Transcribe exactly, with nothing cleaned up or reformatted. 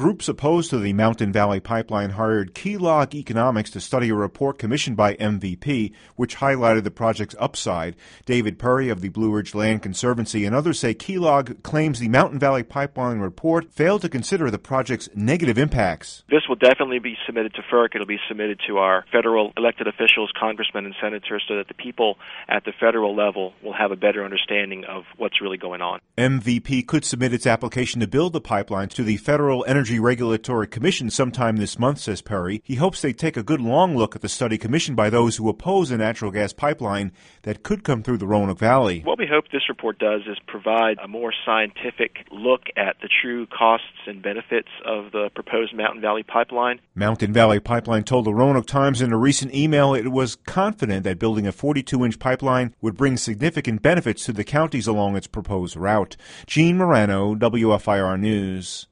Groups opposed to the Mountain Valley Pipeline hired Keylog Economics to study a report commissioned by M V P, which highlighted the project's upside. David Perry of the Blue Ridge Land Conservancy and others say Keylog claims the Mountain Valley Pipeline report failed to consider the project's negative impacts. This will definitely be submitted to FERC. It'll be submitted to our federal elected officials, congressmen and senators, so that the people at the federal level will have a better understanding of what's really going on. M V P could submit its application to build the pipeline to the Federal Energy Regulatory Commission sometime this month, says Perry. He hopes they take a good long look at the study commissioned by those who oppose a natural gas pipeline that could come through the Roanoke Valley. What we hope this report does is provide a more scientific look at the true costs and benefits of the proposed Mountain Valley Pipeline. Mountain Valley Pipeline told the Roanoke Times in a recent email it was confident that building a forty-two inch pipeline would bring significant benefits to the counties along its proposed route. Gene Morano, W F I R News.